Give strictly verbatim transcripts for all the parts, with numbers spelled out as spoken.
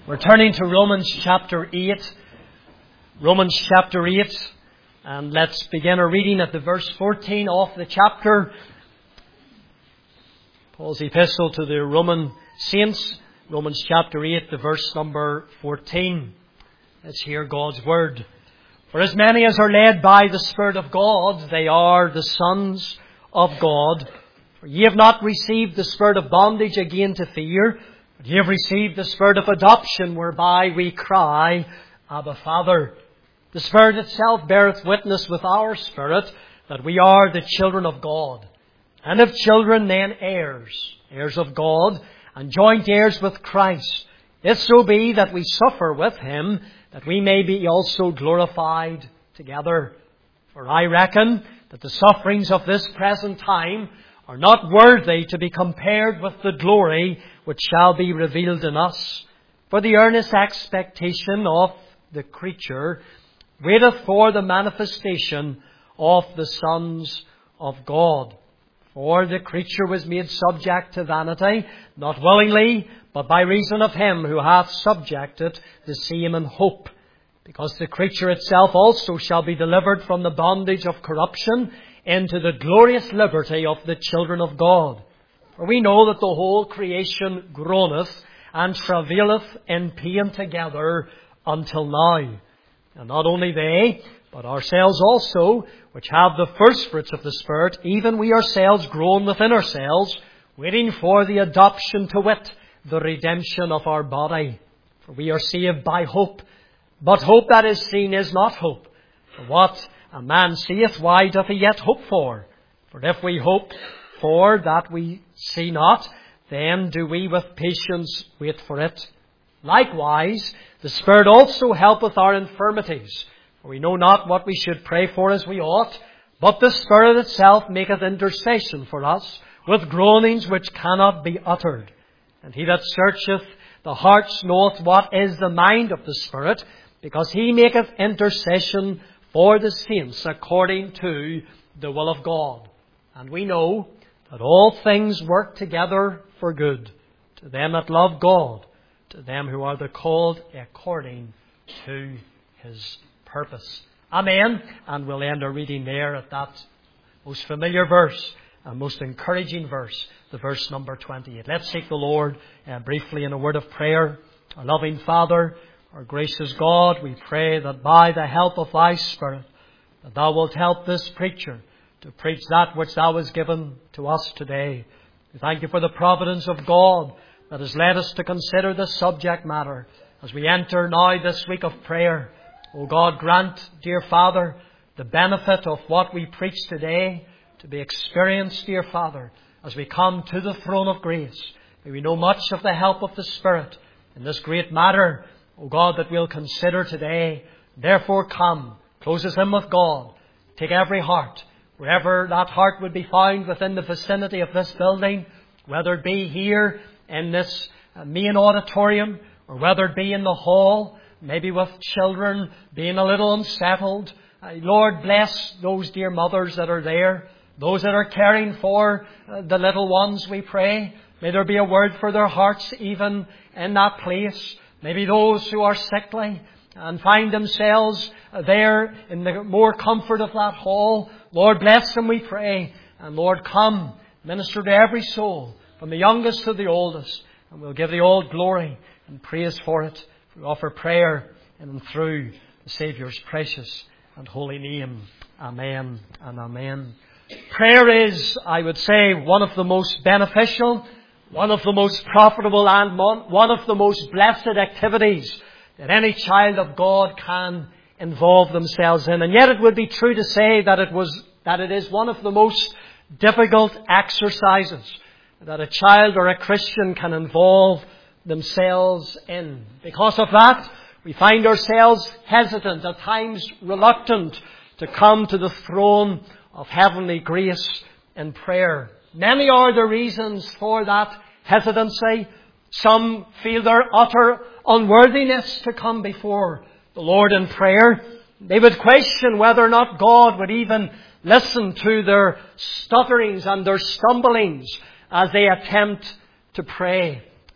We're turning to Romans chapter eight. Romans chapter eight. And let's begin our reading at the verse fourteen of the chapter. Paul's epistle to the Roman saints. Romans chapter eight, the verse number fourteen. Let's hear God's word. For as many as are led by the Spirit of God, they are the sons of God. For ye have not received the spirit of bondage again to fear, but ye have received the spirit of adoption, whereby we cry, Abba, Father. The Spirit itself beareth witness with our spirit that we are the children of God. And if children, then heirs, heirs of God, and joint heirs with Christ. If so be that we suffer with Him, that we may be also glorified together. For I reckon that the sufferings of this present time are not worthy to be compared with the glory which shall be revealed in us. For the earnest expectation of the creature waiteth for the manifestation of the sons of God. For the creature was made subject to vanity, not willingly, but by reason of Him who hath subjected the same in hope. Because the creature itself also shall be delivered from the bondage of corruption into the glorious liberty of the children of God. For we know that the whole creation groaneth and travaileth in pain together until now. And not only they, but ourselves also, which have the first fruits of the Spirit, even we ourselves groan within ourselves, waiting for the adoption, to wit, the redemption of our body. For we are saved by hope. But hope that is seen is not hope. For what a man seeth, why doth he yet hope for? For if we hope for that we see not, then do we with patience wait for it. Likewise, the Spirit also helpeth our infirmities. For we know not what we should pray for as we ought, but the Spirit itself maketh intercession for us with groanings which cannot be uttered. And He that searcheth the hearts knoweth what is the mind of the Spirit, because He maketh intercession for the saints according to the will of God. And we know that all things work together for good to them that love God, to them who are the called according to His purpose. Amen. And we'll end our reading there at that most familiar verse, and most encouraging verse, the verse number twenty-eight. Let's seek the Lord uh, briefly in a word of prayer. Our loving Father, our gracious God, we pray that by the help of Thy Spirit, that Thou wilt help this preacher to preach that which Thou hast given to us today. We thank You for the providence of God that has led us to consider this subject matter as we enter now this week of prayer. O God, grant, dear Father, the benefit of what we preach today to be experienced, dear Father, as we come to the throne of grace. May we know much of the help of the Spirit in this great matter, O God, that we'll consider today. Therefore come, close us in with God. Take every heart, wherever that heart would be found within the vicinity of this building, whether it be here in this main auditorium, or whether it be in the hall, maybe with children being a little unsettled. Uh, Lord, bless those dear mothers that are there, those that are caring for uh, the little ones, we pray. May there be a word for their hearts even in that place. Maybe those who are sickly and find themselves there in the more comfort of that hall. Lord, bless them, we pray. And Lord, come, minister to every soul, from the youngest to the oldest. And we'll give Thee all glory and praise for it. We offer prayer in and through the Saviour's precious and holy name. Amen and amen. Prayer is, I would say, one of the most beneficial, one of the most profitable, and one of the most blessed activities that any child of God can involve themselves in. And yet it would be true to say that it was that it is one of the most difficult exercises that a child or a Christian can involve themselves in. Because of that, we find ourselves hesitant, at times reluctant, to come to the throne of heavenly grace in prayer. Many are the reasons for that hesitancy. Some feel their utter unworthiness to come before the Lord in prayer. They would question whether or not God would even listen to their stutterings and their stumblings as they attempt to pray.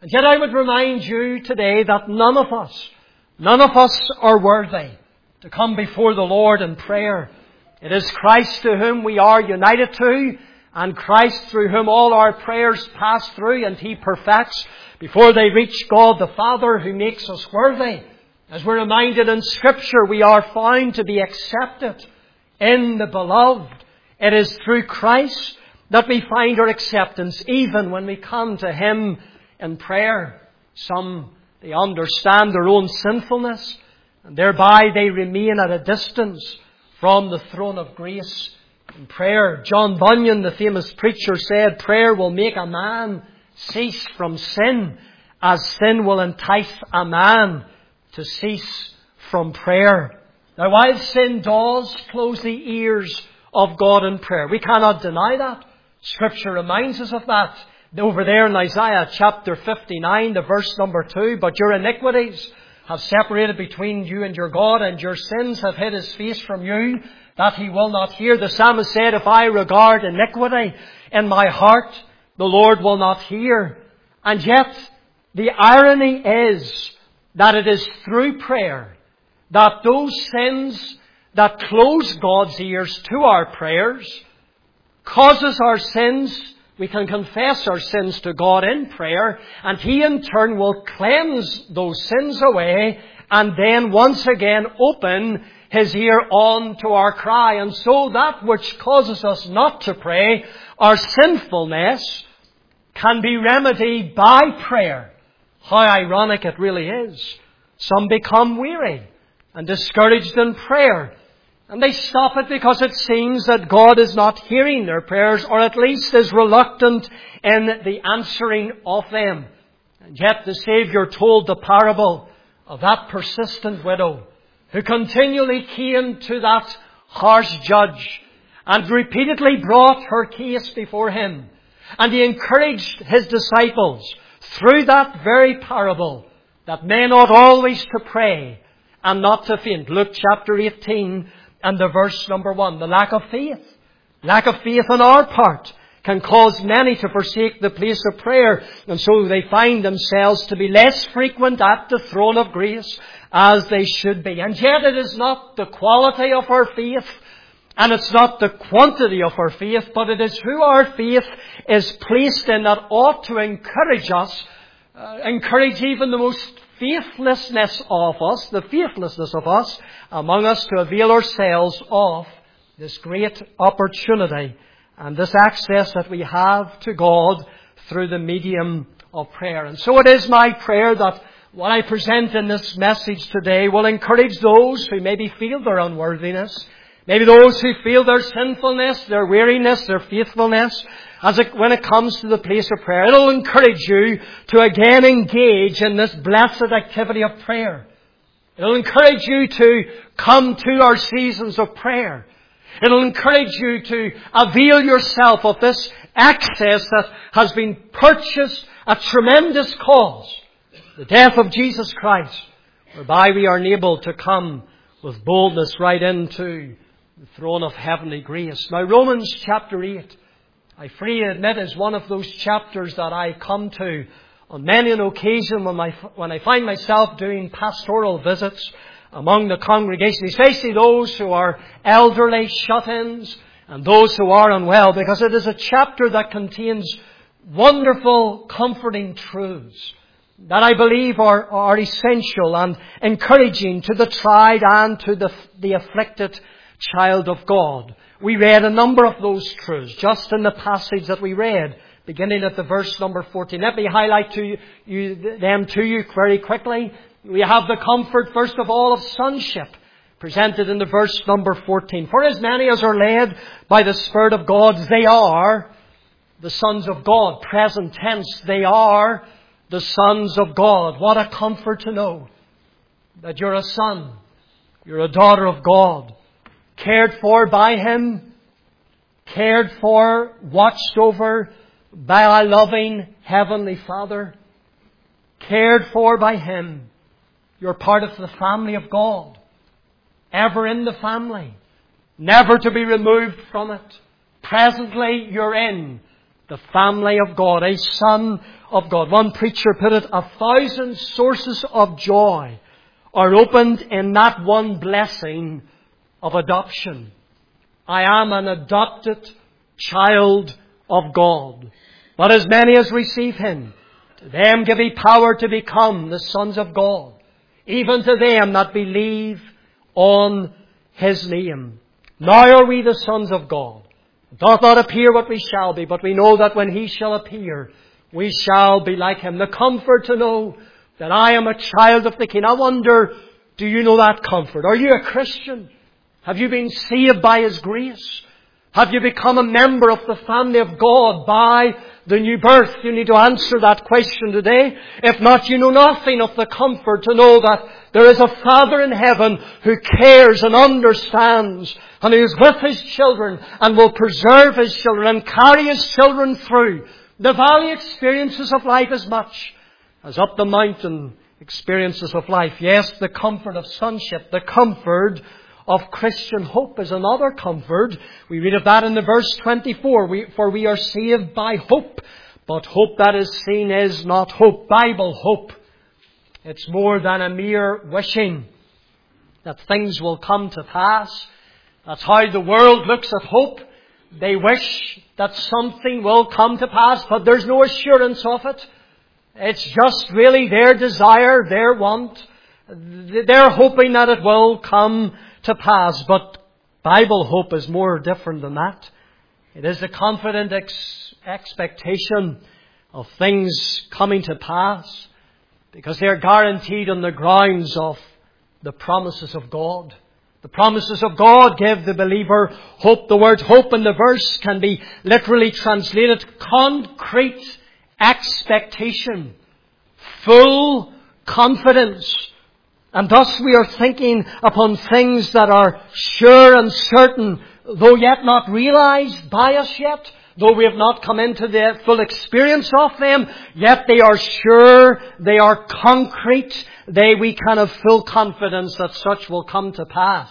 And yet I would remind you today that none of us, none of us are worthy to come before the Lord in prayer. It is Christ to whom we are united to, and Christ through whom all our prayers pass through and He perfects before they reach God the Father, who makes us worthy. As we're reminded in Scripture, we are found to be accepted in the Beloved. It is through Christ that we find our acceptance, even when we come to Him in prayer. Some, they understand their own sinfulness, and thereby they remain at a distance from the throne of grace in prayer. John Bunyan, the famous preacher, said, prayer will make a man cease from sin, as sin will entice a man to cease from prayer. Now, while sin does close the ears of God in prayer, we cannot deny that. Scripture reminds us of that. Over there in Isaiah chapter fifty-nine, the verse number two, but your iniquities have separated between you and your God, and your sins have hid His face from you, that He will not hear. The psalmist said, if I regard iniquity in my heart, the Lord will not hear. And yet, the irony is that it is through prayer that those sins that close God's ears to our prayers causes our sins. We can confess our sins to God in prayer, and He in turn will cleanse those sins away and then once again open His ear on to our cry. And so that which causes us not to pray, our sinfulness, can be remedied by prayer. How ironic it really is. Some become weary and discouraged in prayer, and they stop it because it seems that God is not hearing their prayers, or at least is reluctant in the answering of them. And yet the Saviour told the parable of that persistent widow who continually came to that harsh judge and repeatedly brought her case before Him. And He encouraged His disciples through that very parable that men ought always to pray and not to faint. Luke chapter eighteen and the verse number one. The lack of faith. Lack of faith on our part can cause many to forsake the place of prayer. And so they find themselves to be less frequent at the throne of grace as they should be. And yet it is not the quality of our faith, and it's not the quantity of our faith, but it is who our faith is placed in that ought to encourage us, uh, encourage even the most faithlessness of us, the faithlessness of us among us, to avail ourselves of this great opportunity and this access that we have to God through the medium of prayer. And so it is my prayer that what I present in this message today will encourage those who maybe feel their unworthiness, maybe those who feel their sinfulness, their weariness, their faithfulness, as it, when it comes to the place of prayer. It'll encourage you to again engage in this blessed activity of prayer. It'll encourage you to come to our seasons of prayer. It'll encourage you to avail yourself of this access that has been purchased at tremendous cost, the death of Jesus Christ, whereby we are enabled to come with boldness right into the throne of heavenly grace. Now, Romans chapter eight, I freely admit, is one of those chapters that I come to on many an occasion when, my, when I find myself doing pastoral visits among the congregation, especially those who are elderly, shut-ins, and those who are unwell, because it is a chapter that contains wonderful, comforting truths that I believe are, are essential and encouraging to the tried and to the, the afflicted child of God. We read a number of those truths just in the passage that we read, beginning at the verse number fourteen. Let me highlight to you, you, them to you very quickly. We have the comfort, first of all, of sonship, presented in the verse number fourteen. For as many as are led by the Spirit of God, they are the sons of God. Present tense, they are the sons of God. What a comfort to know that you're a son, you're a daughter of God, cared for by Him, cared for, watched over by a loving Heavenly Father, cared for by Him. You're part of the family of God, ever in the family, never to be removed from it. Presently, you're in the family of God, a son of God. One preacher put it, a thousand sources of joy are opened in that one blessing of adoption. I am an adopted child of God. But as many as receive Him, to them give He power to become the sons of God, even to them that believe on His name. Now are we the sons of God. It doth not appear what we shall be, but we know that when He shall appear, we shall be like Him. The comfort to know that I am a child of the King. I wonder, do you know that comfort? Are you a Christian? Have you been saved by His grace? Have you become a member of the family of God by the new birth? You need to answer that question today. If not, you know nothing of the comfort to know that there is a Father in heaven who cares and understands and who is with His children and will preserve His children and carry His children through the valley experiences of life as much as up the mountain experiences of life. Yes, the comfort of sonship, the comfort of Christian hope is another comfort. We read of that in the verse twenty-four. We, for we are saved by hope, but hope that is seen is not hope. Bible hope. It's more than a mere wishing that things will come to pass. That's how the world looks at hope. They wish that something will come to pass, but there's no assurance of it. It's just really their desire, their want. They're hoping that it will come to pass. But Bible hope is more different than that. It is a confident ex- expectation of things coming to pass, because they are guaranteed on the grounds of the promises of God. The promises of God give the believer hope. The word hope in the verse can be literally translated concrete expectation, full confidence. And thus we are thinking upon things that are sure and certain, though yet not realized by us yet, though we have not come into the full experience of them, yet they are sure, they are concrete, they we can have full confidence that such will come to pass.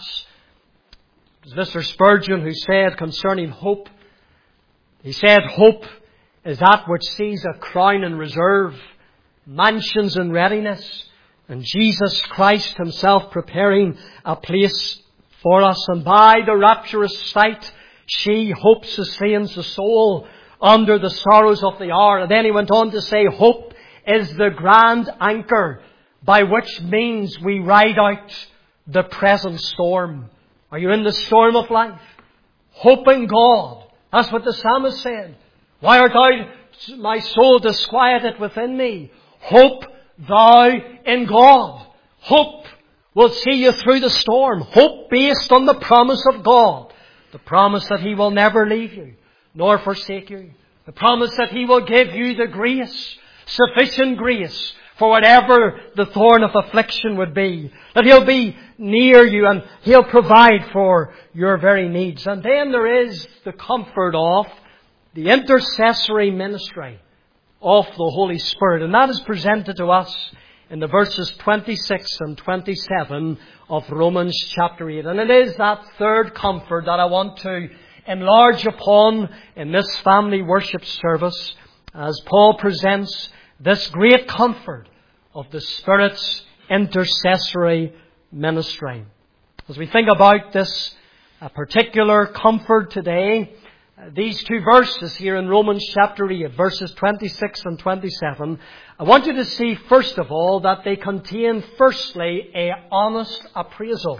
It was Mister Spurgeon who said concerning hope, he said, hope is that which sees a crown in reserve, mansions in readiness, and Jesus Christ Himself preparing a place for us. And by the rapturous sight, she hope sustains the soul under the sorrows of the hour. And then he went on to say, hope is the grand anchor by which means we ride out the present storm. Are you in the storm of life? Hope in God. That's what the psalmist said. Why art thou, my soul, disquieted within me? Hope thou in God. Hope will see you through the storm. Hope based on the promise of God. The promise that He will never leave you, nor forsake you. The promise that He will give you the grace, sufficient grace, for whatever the thorn of affliction would be. That He'll be near you and He'll provide for your very needs. And then there is the comfort of the intercessory ministry of the Holy Spirit. And that is presented to us in the verses twenty-six and twenty-seven of Romans chapter eight. And it is that third comfort that I want to enlarge upon in this family worship service as Paul presents this great comfort of the Spirit's intercessory ministry. As we think about this uh, particular comfort today, uh, these two verses here in Romans chapter eight, verses twenty-six and twenty-seven, I want you to see first of all that they contain firstly a honest appraisal.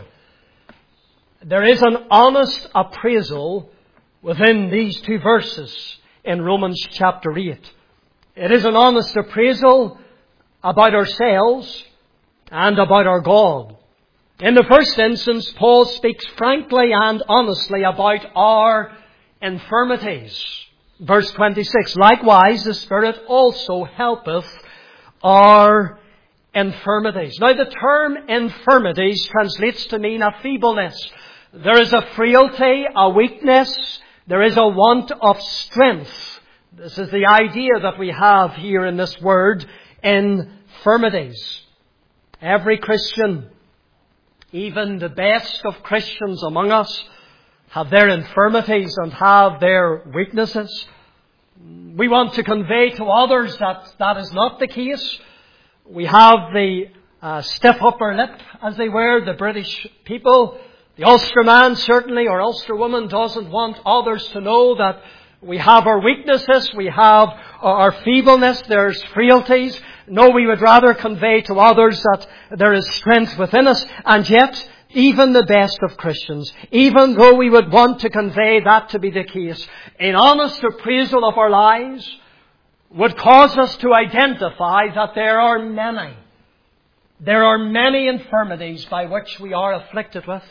There is an honest appraisal within these two verses in Romans chapter eight. It is an honest appraisal about ourselves and about our God. In the first instance, Paul speaks frankly and honestly about our infirmities. Verse twenty-six, likewise the Spirit also helpeth our infirmities. Now the term infirmities translates to mean a feebleness. There is a frailty, a weakness, there is a want of strength. This is the idea that we have here in this word, infirmities. Every Christian, even the best of Christians among us, have their infirmities and have their weaknesses. We want to convey to others that that is not the case. We have the uh, stiff upper lip, as they were, the British people. The Ulster man certainly, or Ulster woman, doesn't want others to know that we have our weaknesses, we have our feebleness, there's frailties. No, we would rather convey to others that there is strength within us. And yet, even the best of Christians, even though we would want to convey that to be the case, an honest appraisal of our lives would cause us to identify that there are many, there are many infirmities by which we are afflicted with.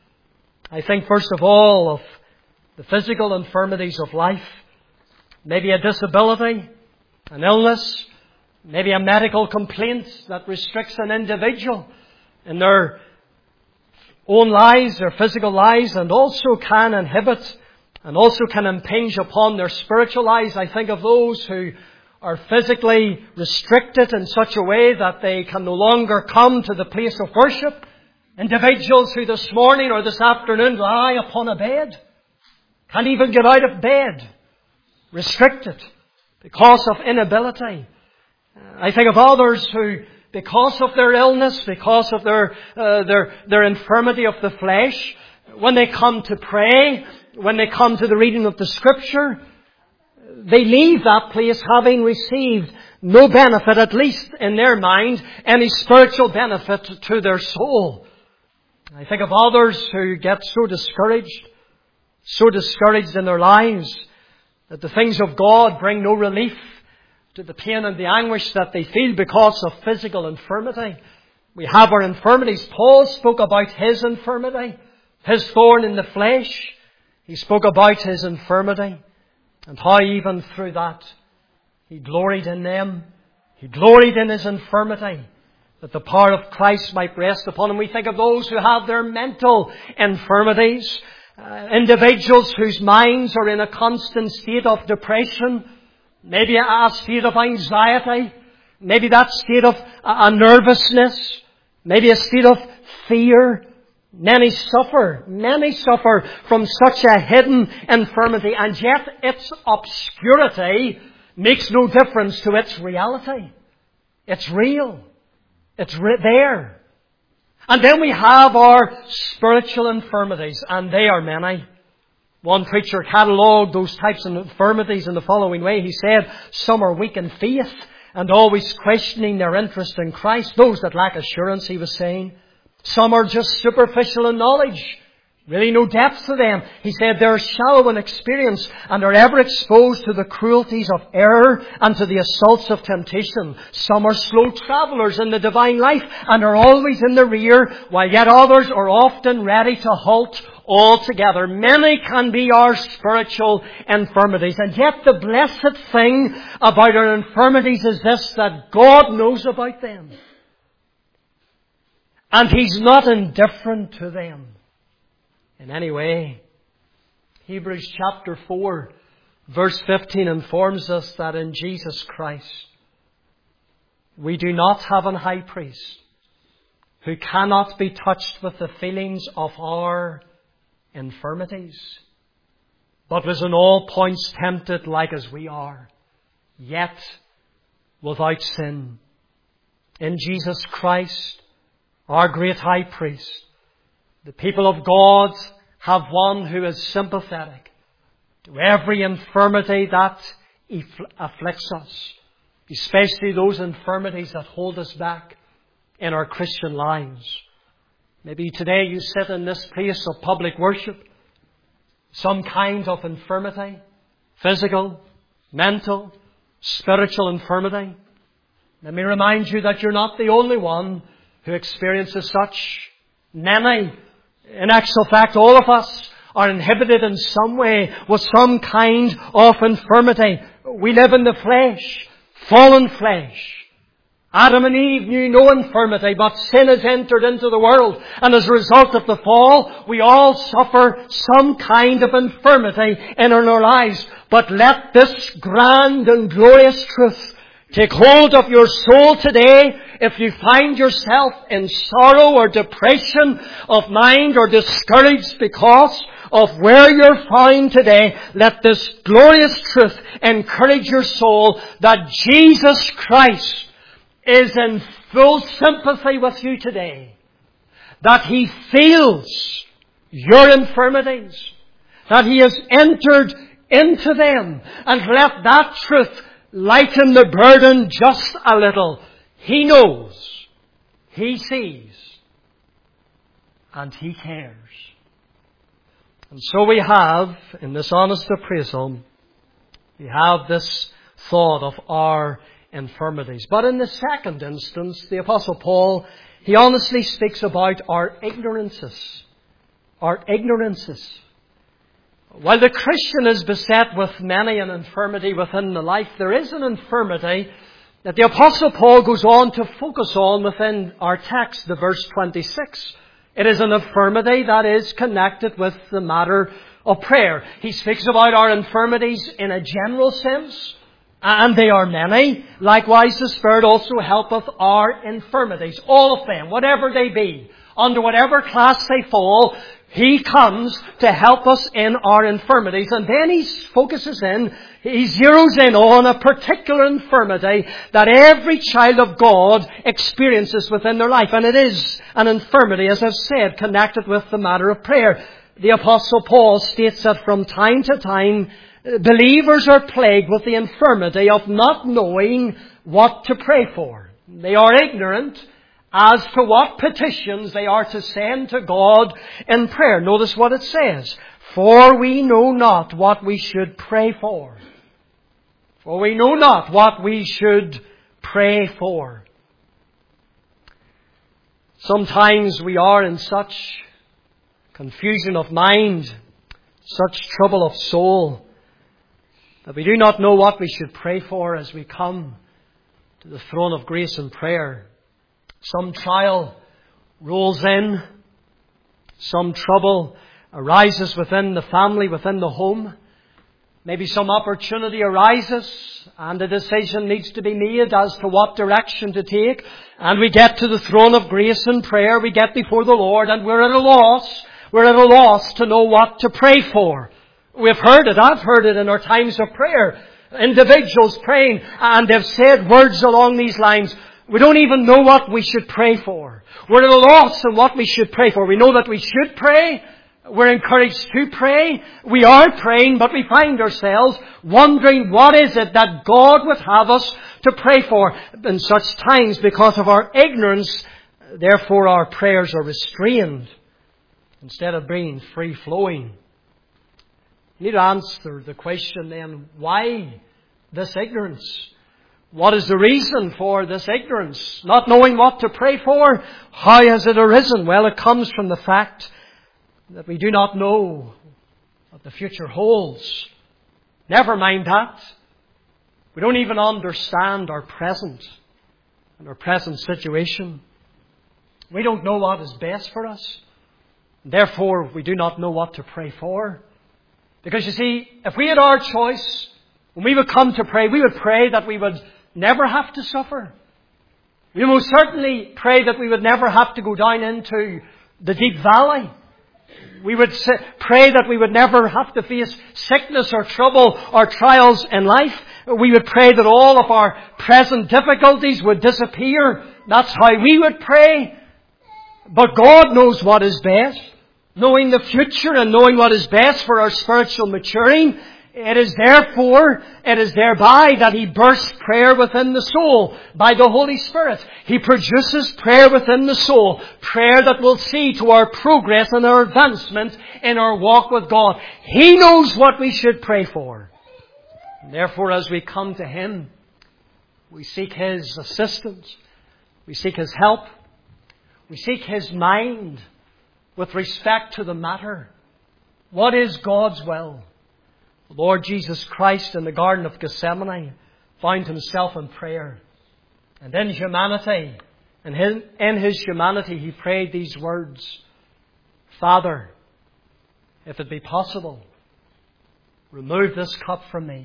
I think first of all of the physical infirmities of life, maybe a disability, an illness, maybe a medical complaint that restricts an individual in their own lives, their physical lives, and also can inhibit and also can impinge upon their spiritual lives. I think of those who are physically restricted in such a way that they can no longer come to the place of worship. Individuals who this morning or this afternoon lie upon a bed, can't even get out of bed, restricted because of inability. I think of others who, because of their illness, because of their uh, their their infirmity of the flesh, when they come to pray, when they come to the reading of the Scripture, they leave that place having received no benefit, at least in their mind, any spiritual benefit to their soul. I think of others who get so discouraged, so discouraged in their lives, that the things of God bring no relief to the pain and the anguish that they feel because of physical infirmity. We have our infirmities. Paul spoke about his infirmity, his thorn in the flesh. He spoke about his infirmity and how even through that he gloried in them. He gloried in his infirmity, that the power of Christ might rest upon him. We think of those who have their mental infirmities, uh, individuals whose minds are in a constant state of depression, maybe a state of anxiety, maybe that state of a nervousness, maybe a state of fear. Many suffer, many suffer from such a hidden infirmity, and yet its obscurity makes no difference to its reality. It's real. It's there. And then we have our spiritual infirmities, and they are many. One preacher catalogued those types of infirmities in the following way. He said, some are weak in faith and always questioning their interest in Christ. Those that lack assurance, he was saying. Some are just superficial in knowledge. Really no depth to them. He said they're shallow in experience and are ever exposed to the cruelties of error and to the assaults of temptation. Some are slow travellers in the divine life and are always in the rear, while yet others are often ready to halt altogether. Many can be our spiritual infirmities. And yet the blessed thing about our infirmities is this, that God knows about them. And He's not indifferent to them in any way. Hebrews chapter four, verse fifteen informs us that in Jesus Christ we do not have an high priest who cannot be touched with the feelings of our infirmities, but was in all points tempted like as we are, yet without sin. In Jesus Christ, our great high priest, the people of God have one who is sympathetic to every infirmity that afflicts us, especially those infirmities that hold us back in our Christian lives. Maybe today you sit in this place of public worship, some kind of infirmity, physical, mental, spiritual infirmity. Let me remind you that you're not the only one who experiences such. Many, in actual fact, all of us are inhibited in some way with some kind of infirmity. We live in the flesh, fallen flesh. Adam and Eve knew no infirmity, but sin has entered into the world. And as a result of the fall, we all suffer some kind of infirmity in our lives. But let this grand and glorious truth take hold of your soul today. If you find yourself in sorrow or depression of mind or discouraged because of where you're found today, let this glorious truth encourage your soul that Jesus Christ is in full sympathy with you today. That He feels your infirmities. That He has entered into them. And let that truth lighten the burden just a little. He knows. He sees. And He cares. And so we have, in this honest appraisal, we have this thought of our infirmities. But in the second instance, the Apostle Paul, he honestly speaks about our ignorances. Our ignorances. While the Christian is beset with many an infirmity within the life, there is an infirmity that the Apostle Paul goes on to focus on within our text, the verse twenty-six. It is an infirmity that is connected with the matter of prayer. He speaks about our infirmities in a general sense, and they are many. Likewise, the Spirit also helpeth our infirmities, all of them, whatever they be, under whatever class they fall. He comes to help us in our infirmities. And then he focuses in, he zeroes in on a particular infirmity that every child of God experiences within their life. And it is an infirmity, as I've said, connected with the matter of prayer. The Apostle Paul states that from time to time, believers are plagued with the infirmity of not knowing what to pray for. They are ignorant as to what petitions they are to send to God in prayer. Notice what it says. For we know not what we should pray for. For we know not what we should pray for. Sometimes we are in such confusion of mind, such trouble of soul, that we do not know what we should pray for as we come to the throne of grace in prayer. Some trial rolls in. Some trouble arises within the family, within the home. Maybe some opportunity arises and a decision needs to be made as to what direction to take. And we get to the throne of grace in prayer. We get before the Lord and we're at a loss. We're at a loss to know what to pray for. We've heard it. I've heard it in our times of prayer. Individuals praying and they've said words along these lines. We don't even know what we should pray for. We're at a loss in what we should pray for. We know that we should pray. We're encouraged to pray. We are praying, but we find ourselves wondering what is it that God would have us to pray for in such times. Because of our ignorance, therefore our prayers are restrained instead of being free-flowing. You need to answer the question then, why this ignorance? What is the reason for this ignorance? Not knowing what to pray for? How has it arisen? Well, it comes from the fact that we do not know what the future holds. Never mind that. We don't even understand our present and our present situation. We don't know what is best for us. Therefore, we do not know what to pray for. Because you see, if we had our choice, when we would come to pray, we would pray that we would never have to suffer. We most certainly pray that we would never have to go down into the deep valley. We would pray that we would never have to face sickness or trouble or trials in life. We would pray that all of our present difficulties would disappear. That's how we would pray. But God knows what is best. Knowing the future and knowing what is best for our spiritual maturing, it is therefore, it is thereby that He bursts prayer within the soul by the Holy Spirit. He produces prayer within the soul. Prayer that will see to our progress and our advancement in our walk with God. He knows what we should pray for. And therefore, as we come to Him, we seek His assistance. We seek His help. We seek His mind with respect to the matter. What is God's will? The Lord Jesus Christ in the Garden of Gethsemane found Himself in prayer. And in humanity, and in His humanity, He prayed these words, Father, if it be possible, remove this cup from me.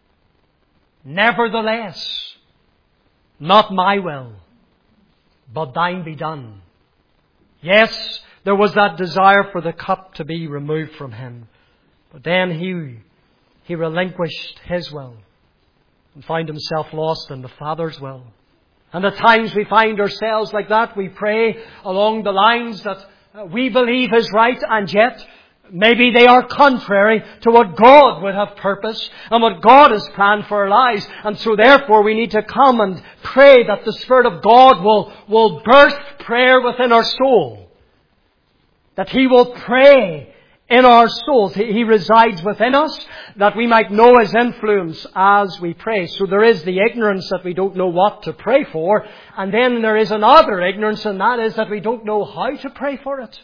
Nevertheless, not my will, but Thine be done. Yes, There was that desire for the cup to be removed from Him. But then He, he relinquished His will and found Himself lost in the Father's will. And at times we find ourselves like that. We pray along the lines that we believe is right, and yet maybe they are contrary to what God would have purposed and what God has planned for our lives. And so therefore we need to come and pray that the Spirit of God will, will birth prayer within our soul. That He will pray in our souls. He, he resides within us, that we might know His influence as we pray. So there is the ignorance that we don't know what to pray for. And then there is another ignorance, and that is that we don't know how to pray for it.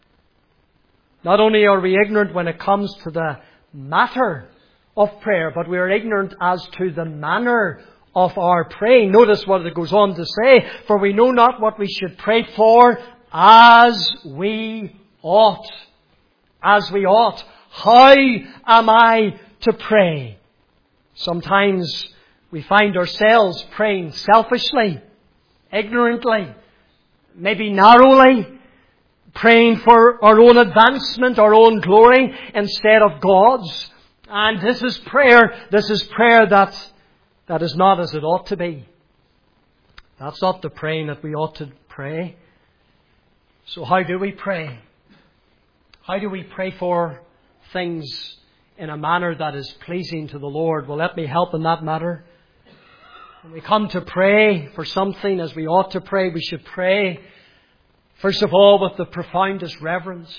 Not only are we ignorant when it comes to the matter of prayer, but we are ignorant as to the manner of our praying. Notice what it goes on to say, for we know not what we should pray for as we ought. As we ought. How am I to pray? Sometimes we find ourselves praying selfishly, ignorantly, maybe narrowly, praying for our own advancement, our own glory, instead of God's. And this is prayer, this is prayer that, that is not as it ought to be. That's not the praying that we ought to pray. So how do we pray? How do we pray for things in a manner that is pleasing to the Lord? Well, let me help in that matter. When we come to pray for something as we ought to pray, we should pray, first of all, with the profoundest reverence.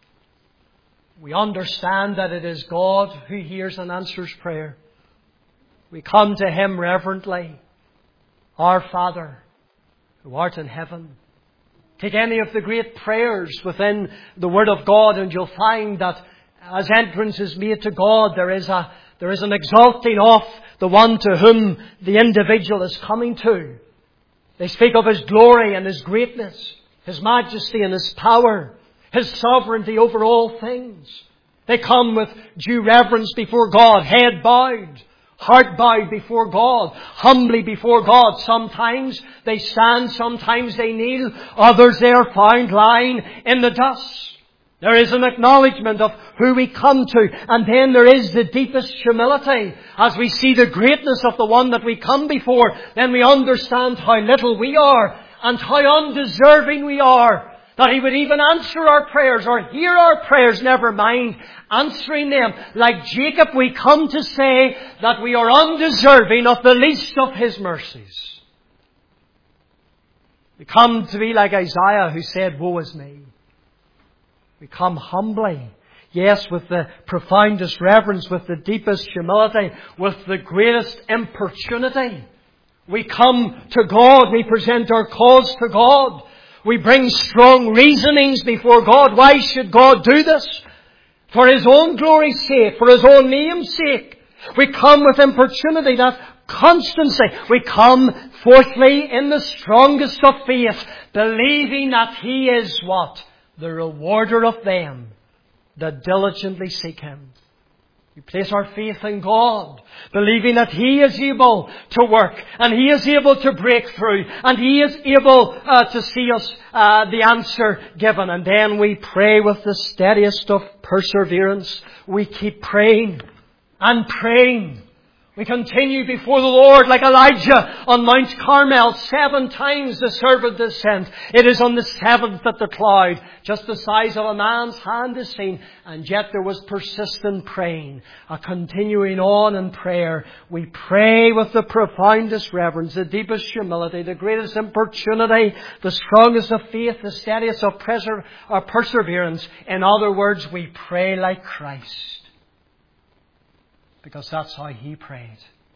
We understand that it is God who hears and answers prayer. We come to Him reverently. Our Father, who art in heaven. Take any of the great prayers within the Word of God, and you'll find that as entrance is made to God, there is a there is an exalting of the one to whom the individual is coming to. They speak of His glory and His greatness, His majesty and His power, His sovereignty over all things. They come with due reverence before God, head bowed, heart bowed before God, humbly before God. Sometimes they stand, sometimes they kneel, others they are found lying in the dust. There is an acknowledgement of who we come to, and then there is the deepest humility. As we see the greatness of the one that we come before, then we understand how little we are and how undeserving we are. That He would even answer our prayers or hear our prayers, never mind answering them. Like Jacob, we come to say that we are undeserving of the least of His mercies. We come to be like Isaiah, who said, woe is me. We come humbly, yes, with the profoundest reverence, with the deepest humility, with the greatest importunity. We come to God, we present our cause to God. We bring strong reasonings before God. Why should God do this? For His own glory's sake, for His own name's sake. We come with importunity, that constancy. We come, fourthly, in the strongest of faith, believing that He is what? The rewarder of them that diligently seek Him. We place our faith in God, believing that He is able to work, and He is able to break through, and He is able uh, to see us uh, the answer given. And then we pray with the steadiest of perseverance. We keep praying and praying. We continue before the Lord like Elijah on Mount Carmel. Seven times the servant is sent. It is on the seventh that the cloud, just the size of a man's hand, is seen. And yet there was persistent praying, a continuing on in prayer. We pray with the profoundest reverence, the deepest humility, the greatest importunity, the strongest of faith, the steadiest of persever- uh, perseverance. In other words, we pray like Christ. Because that's how He prayed.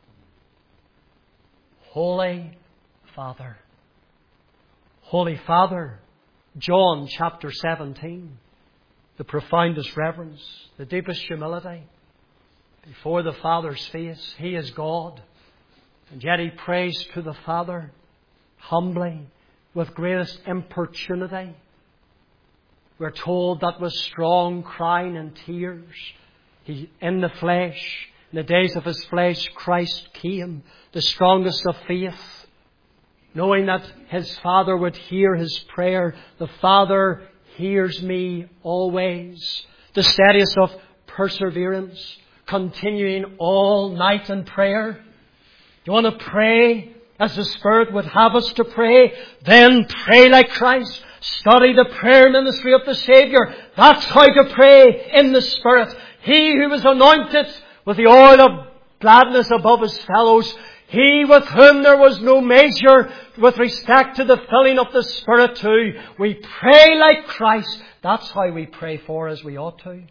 Holy Father. Holy Father. John chapter seventeen. The profoundest reverence, the deepest humility. Before the Father's face, He is God. And yet He prays to the Father humbly, with greatest importunity. We're told that with strong crying and tears, He, in the flesh, in the days of His flesh, Christ came, the strongest of faith, knowing that His Father would hear His prayer. The Father hears me always. The status of perseverance, continuing all night in prayer. You want to pray as the Spirit would have us to pray? Then pray like Christ. Study the prayer ministry of the Saviour. That's how to pray in the Spirit. He who was anointed with the oil of gladness above his fellows, He with whom there was no measure with respect to the filling of the Spirit too. We pray like Christ. That's how we pray for as we ought to.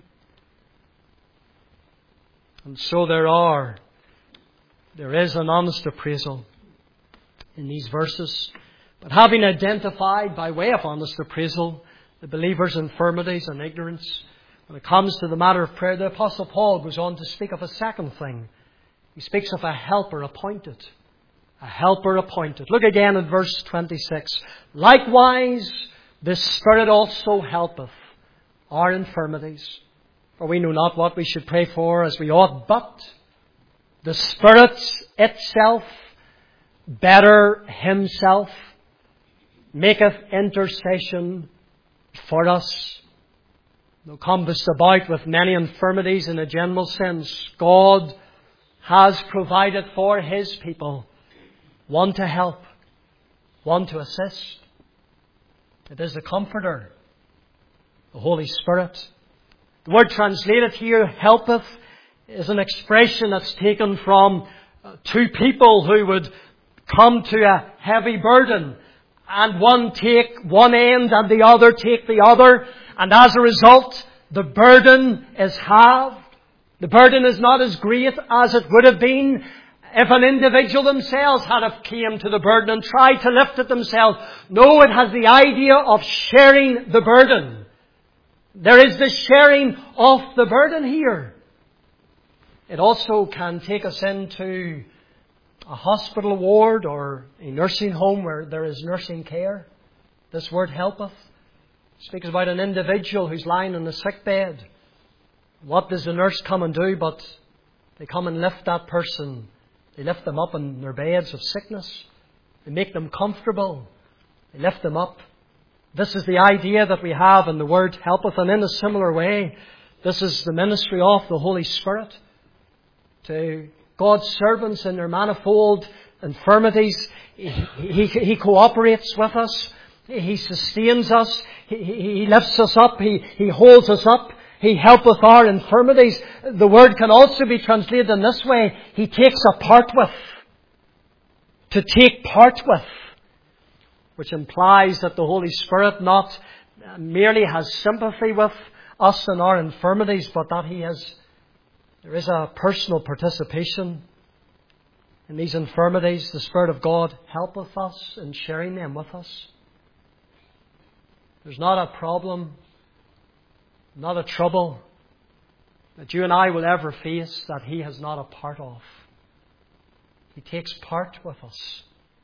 And so there are, there is an honest appraisal in these verses. But having identified by way of honest appraisal the believer's infirmities and ignorance, when it comes to the matter of prayer, the Apostle Paul goes on to speak of a second thing. He speaks of a helper appointed. A helper appointed. Look again at verse twenty-six. Likewise, the Spirit also helpeth our infirmities. For we know not what we should pray for as we ought, but the Spirit itself, better Himself, maketh intercession for us. Though compassed about with many infirmities in a general sense, God has provided for His people one to help, one to assist. It is the Comforter, the Holy Spirit. The word translated here, helpeth, is an expression that's taken from two people who would come to a heavy burden, and one take one end and the other take the other, and as a result, the burden is halved. The burden is not as great as it would have been if an individual themselves had have came to the burden and tried to lift it themselves. No, it has the idea of sharing the burden. There is the sharing of the burden here. It also can take us into a hospital ward or a nursing home where there is nursing care. This word helpeth speaks about an individual who's lying on a sick bed. What does the nurse come and do? But they come and lift that person. They lift them up in their beds of sickness. They make them comfortable. They lift them up. This is the idea that we have in the word helpeth. And in a similar way, this is the ministry of the Holy Spirit to God's servants in their manifold infirmities. He, he, he cooperates with us. He sustains us. He, he lifts us up. He, he holds us up. He helpeth our infirmities. The word can also be translated in this way. He takes a part with. To take part with. Which implies that the Holy Spirit not merely has sympathy with us and our infirmities, but that He has, there is a personal participation in these infirmities. The Spirit of God helpeth us in sharing them with us. There's not a problem, not a trouble that you and I will ever face that He has not a part of. He takes part with us.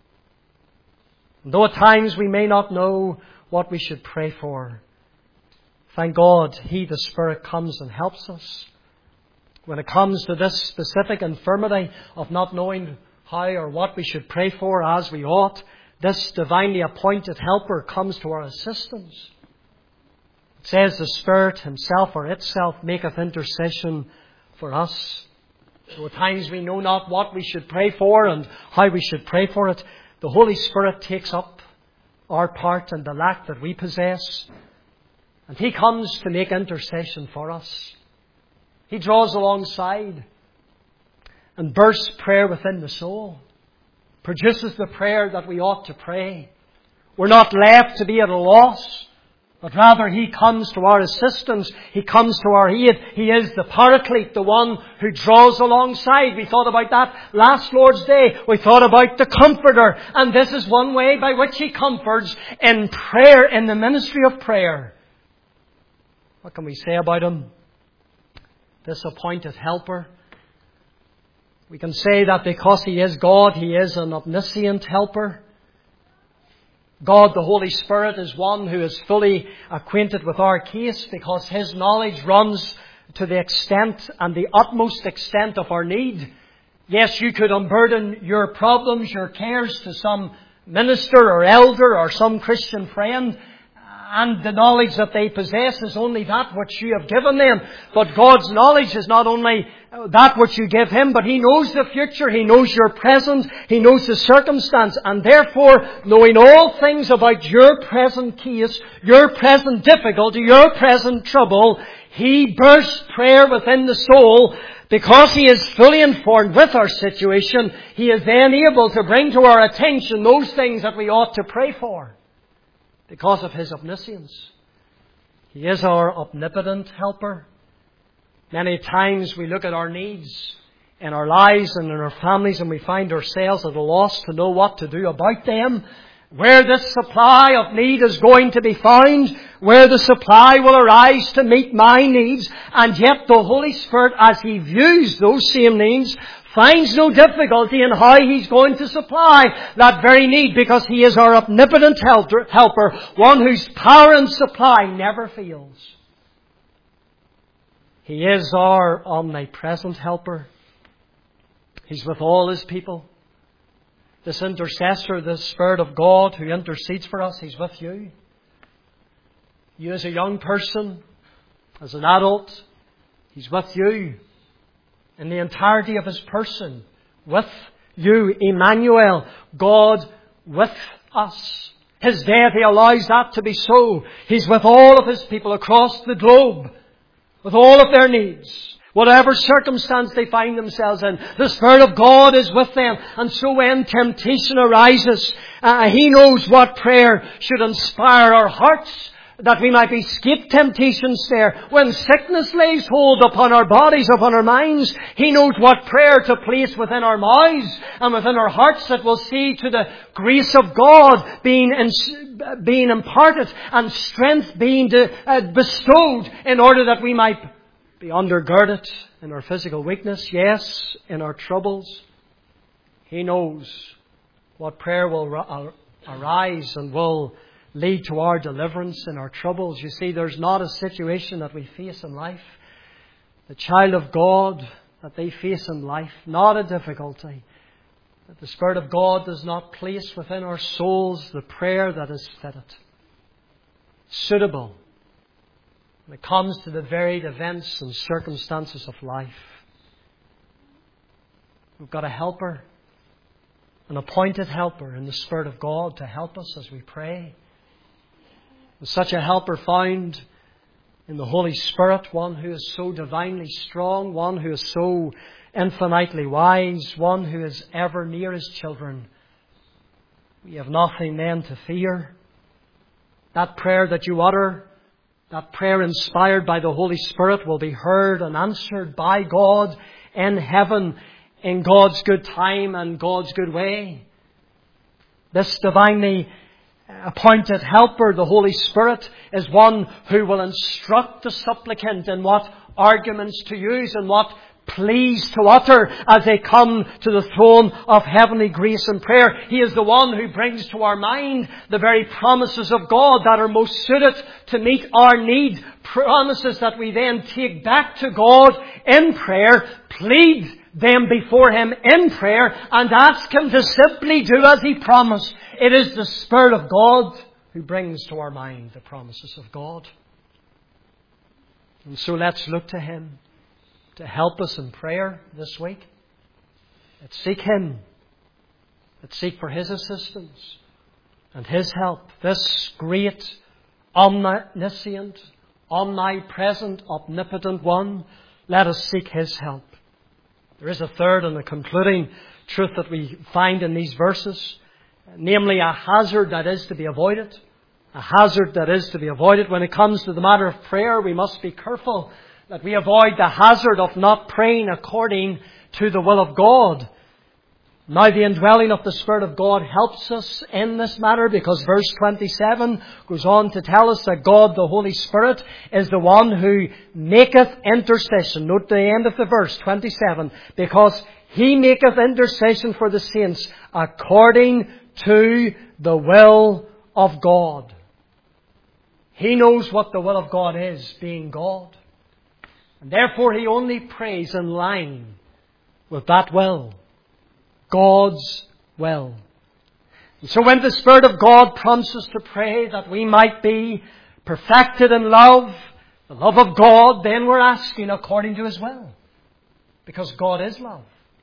And though at times we may not know what we should pray for, thank God He, the Spirit, comes and helps us. When it comes to this specific infirmity of not knowing how or what we should pray for as we ought, this divinely appointed helper comes to our assistance. It says the Spirit Himself or itself maketh intercession for us. So at times we know not what we should pray for and how we should pray for it. The Holy Spirit takes up our part and the lack that we possess. And He comes to make intercession for us. He draws alongside and bursts prayer within the soul. Produces the prayer that we ought to pray. We're not left to be at a loss, but rather He comes to our assistance. He comes to our aid. He is the Paraclete, the one who draws alongside. We thought about that last Lord's Day. We thought about the Comforter. And this is one way by which He comforts in prayer, in the ministry of prayer. What can we say about Him? This appointed helper. We can say that because He is God, He is an omniscient helper. God, the Holy Spirit, is one who is fully acquainted with our case because His knowledge runs to the extent and the utmost extent of our need. Yes, you could unburden your problems, your cares to some minister or elder or some Christian friend, and the knowledge that they possess is only that which you have given them. But God's knowledge is not only that which you give Him, but He knows the future, He knows your present, He knows the circumstance, and therefore, knowing all things about your present case, your present difficulty, your present trouble, He bursts prayer within the soul. Because He is fully informed with our situation, He is then able to bring to our attention those things that we ought to pray for. Because of His omniscience. He is our omnipotent helper. Many times we look at our needs in our lives and in our families and we find ourselves at a loss to know what to do about them. Where this supply of need is going to be found, where the supply will arise to meet my needs, and yet the Holy Spirit, as He views those same needs, finds no difficulty in how He's going to supply that very need, because He is our omnipotent helper, one whose power and supply never fails. He is our omnipresent helper. He's with all His people. This intercessor, this Spirit of God who intercedes for us, He's with you. You as a young person, as an adult, He's with you. In the entirety of His person, with you, Emmanuel, God with us. His deity allows that to be so. He's with all of His people across the globe, with all of their needs. Whatever circumstance they find themselves in, the Spirit of God is with them. And so when temptation arises, uh, He knows what prayer should inspire our hearts, that we might escape temptations there. When sickness lays hold upon our bodies, upon our minds, He knows what prayer to place within our mouths and within our hearts that will see to the grace of God being, in, being imparted and strength being de, uh, bestowed in order that we might be undergirded in our physical weakness, yes, in our troubles. He knows what prayer will arise and will lead to our deliverance in our troubles. You see, there's not a situation that we face in life, the child of God that they face in life, not a difficulty, that the Spirit of God does not place within our souls the prayer that is fitted, suitable, when it comes to the varied events and circumstances of life. We've got a helper, an appointed helper in the Spirit of God to help us as we pray. With such a helper found in the Holy Spirit, one who is so divinely strong, one who is so infinitely wise, one who is ever near His children, we have nothing then to fear. That prayer that you utter, that prayer inspired by the Holy Spirit, will be heard and answered by God in heaven in God's good time and God's good way. This divinely appointed helper, the Holy Spirit, is one who will instruct the supplicant in what arguments to use and what pleas to utter as they come to the throne of heavenly grace and prayer. He is the one who brings to our mind the very promises of God that are most suited to meet our need. Promises that we then take back to God in prayer, plead them before Him in prayer, and ask Him to simply do as He promised. It is the Spirit of God who brings to our mind the promises of God. And so let's look to Him to help us in prayer this week. Let's seek Him. Let's seek for His assistance and His help. This great, omniscient, omnipresent, omnipotent One, let us seek His help. There is a third and a concluding truth that we find in these verses, namely a hazard that is to be avoided. A hazard that is to be avoided. When it comes to the matter of prayer, we must be careful that we avoid the hazard of not praying according to the will of God. Now the indwelling of the Spirit of God helps us in this matter, because verse twenty-seven goes on to tell us that God, the Holy Spirit, is the one who maketh intercession. Note the end of the verse, twenty-seven. Because He maketh intercession for the saints according to the will of God. He knows what the will of God is, being God. And therefore He only prays in line with that will. God's will. So when the Spirit of God prompts us to pray that we might be perfected in love, the love of God, then we're asking according to His will. Because God is love.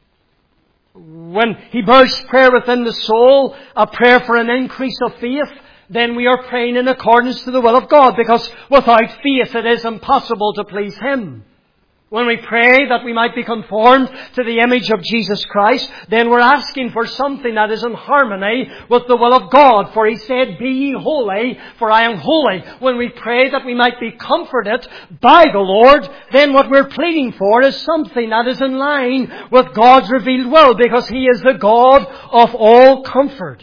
When He births prayer within the soul, a prayer for an increase of faith, then we are praying in accordance to the will of God. Because without faith it is impossible to please Him. When we pray that we might be conformed to the image of Jesus Christ, then we're asking for something that is in harmony with the will of God. For He said, "Be ye holy, for I am holy." When we pray that we might be comforted by the Lord, then what we're pleading for is something that is in line with God's revealed will, because He is the God of all comfort.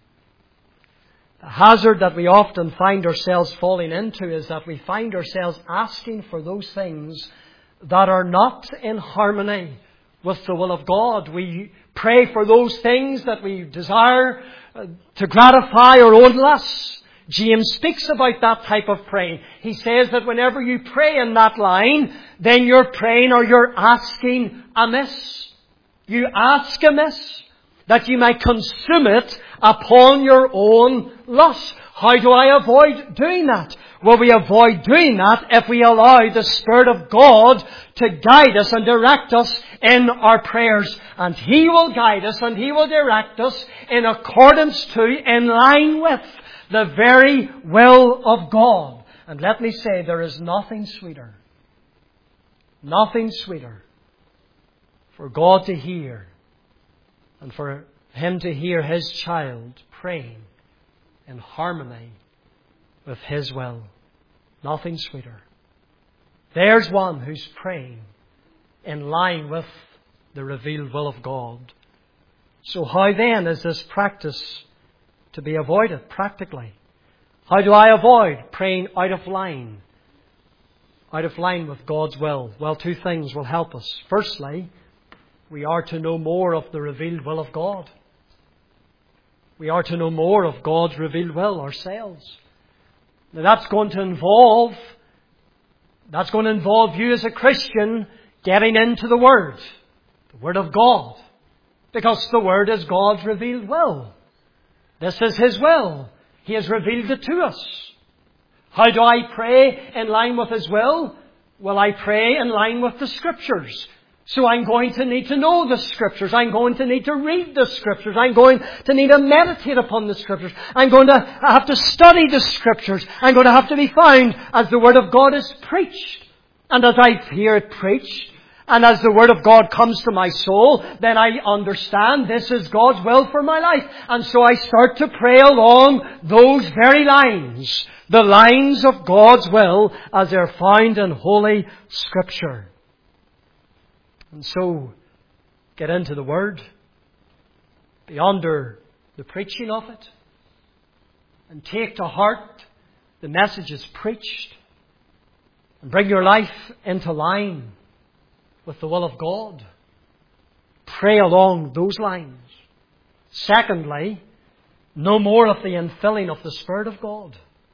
The hazard that we often find ourselves falling into is that we find ourselves asking for those things that are not in harmony with the will of God. We pray for those things that we desire to gratify our own lusts. James speaks about that type of praying. He says that whenever you pray in that line, then you're praying or you're asking amiss. You ask amiss, that you might consume it upon your own lust. How do I avoid doing that? Well, we avoid doing that if we allow the Spirit of God to guide us and direct us in our prayers. And He will guide us and He will direct us in accordance to, in line with, the very will of God. And let me say, there is nothing sweeter, nothing sweeter for God to hear and for Him to hear His child praying in harmony with His will. Nothing sweeter. There's one who's praying in line with the revealed will of God. So how then is this practice to be avoided practically? How do I avoid praying out of line? Out of line with God's will? Well, two things will help us. Firstly, we are to know more of the revealed will of God. We are to know more of God's revealed will ourselves. Now that's going to involve, that's going to involve you as a Christian getting into the Word, the Word of God. Because the Word is God's revealed will. This is His will. He has revealed it to us. How do I pray in line with His will? Well, I pray in line with the Scriptures. So I'm going to need to know the Scriptures. I'm going to need to read the Scriptures. I'm going to need to meditate upon the Scriptures. I'm going to have to study the Scriptures. I'm going to have to be found as the Word of God is preached. And as I hear it preached, and as the Word of God comes to my soul, then I understand this is God's will for my life. And so I start to pray along those very lines. The lines of God's will as they're found in Holy Scripture. And so, get into the Word, be under the preaching of it, and take to heart the messages preached, and bring your life into line with the will of God. Pray along those lines. Secondly, know more of the infilling of the Spirit of God.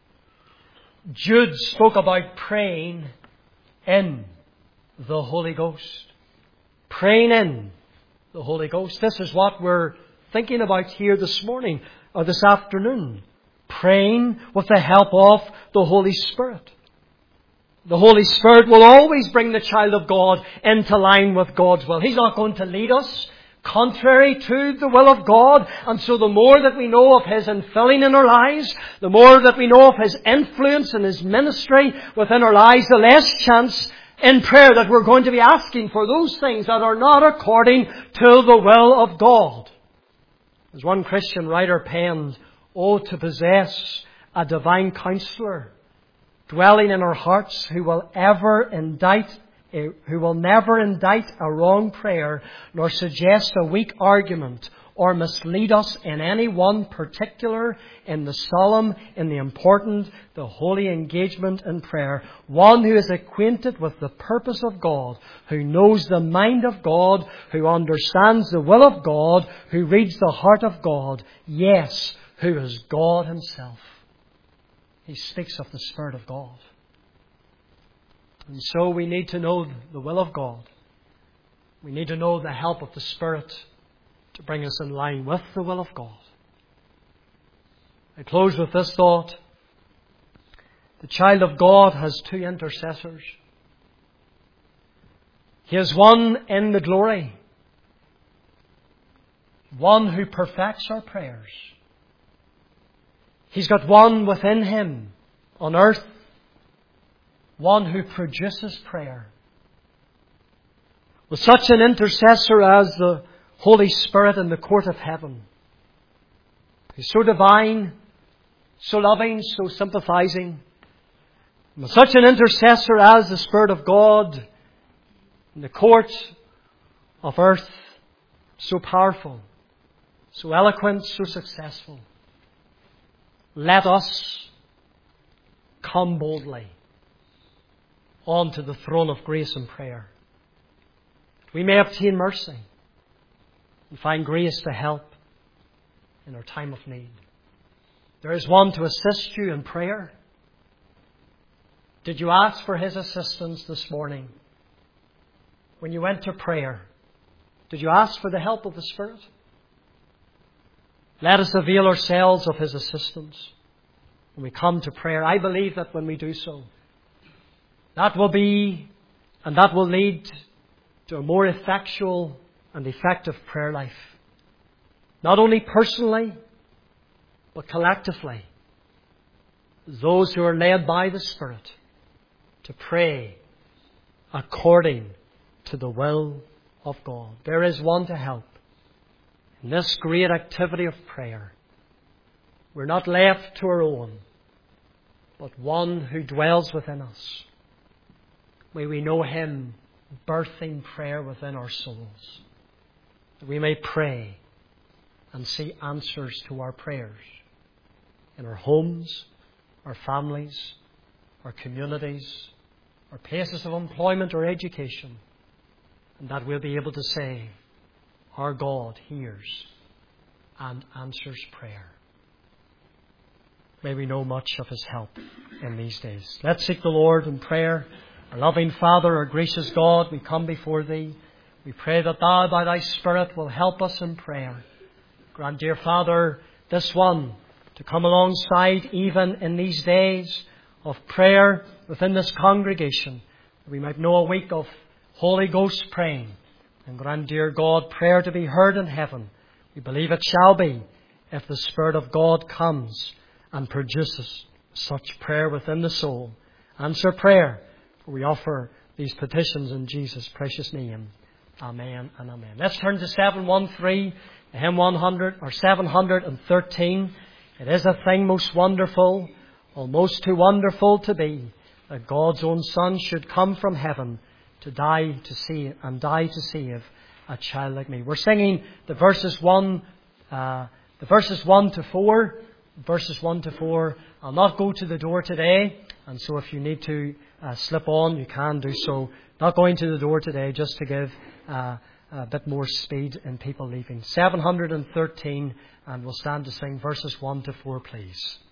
Jude spoke about praying in the Holy Ghost. Praying in the Holy Ghost. This is what we're thinking about here this morning or this afternoon. Praying with the help of the Holy Spirit. The Holy Spirit will always bring the child of God into line with God's will. He's not going to lead us contrary to the will of God. And so the more that we know of His infilling in our lives, the more that we know of His influence and His ministry within our lives, the less chance in prayer that we're going to be asking for those things that are not according to the will of God. As one Christian writer penned, "Oh, to possess a divine counselor, dwelling in our hearts, who will ever indict, who will never indict a wrong prayer, nor suggest a weak argument, or mislead us in any one particular, in the solemn, in the important, the holy engagement in prayer. One who is acquainted with the purpose of God, who knows the mind of God, who understands the will of God, who reads the heart of God. Yes, who is God Himself." He speaks of the Spirit of God. And so we need to know the will of God. We need to know the help of the Spirit to bring us in line with the will of God. I close with this thought. The child of God has two intercessors. He has one in the glory, one who perfects our prayers. He's got one within him on earth, one who produces prayer. With such an intercessor as the Holy Spirit in the court of heaven, He's so divine, so loving, so sympathizing. And with such an intercessor as the Spirit of God in the court of earth, so powerful, so eloquent, so successful, let us come boldly onto the throne of grace and prayer. We may obtain mercy and find grace to help in our time of need. There is one to assist you in prayer. Did you ask for His assistance this morning? When you went to prayer, did you ask for the help of the Spirit? Let us avail ourselves of His assistance when we come to prayer. I believe that when we do so, that will be and that will lead to a more effectual and effective prayer life. Not only personally, but collectively. Those who are led by the Spirit to pray according to the will of God. There is one to help in this great activity of prayer. We're not left to our own, but one who dwells within us. May we know Him birthing prayer within our souls, that we may pray and see answers to our prayers in our homes, our families, our communities, our places of employment or education, and that we'll be able to say, our God hears and answers prayer. May we know much of His help in these days. Let's seek the Lord in prayer. Our loving Father, our gracious God, we come before Thee. We pray that Thou, by Thy Spirit, will help us in prayer. Grant, dear Father, this one to come alongside even in these days of prayer within this congregation, that we might know a week of Holy Ghost praying. And grant, dear God, prayer to be heard in heaven. We believe it shall be if the Spirit of God comes and produces such prayer within the soul. Answer prayer. We offer these petitions in Jesus' precious name. Amen and amen. Let's turn to seven one three, hymn one hundred or seven hundred thirteen. It is a thing most wonderful, almost too wonderful to be, that God's own Son should come from heaven to die to see and die to save a child like me. We're singing the verses one, uh, the verses one to four, verses one to four. I'll not go to the door today, and so if you need to uh, slip on, you can do so. Not going to the door today, just to give uh, a bit more speed in people leaving. seven hundred thirteen, and we'll stand to sing verses one to four, please.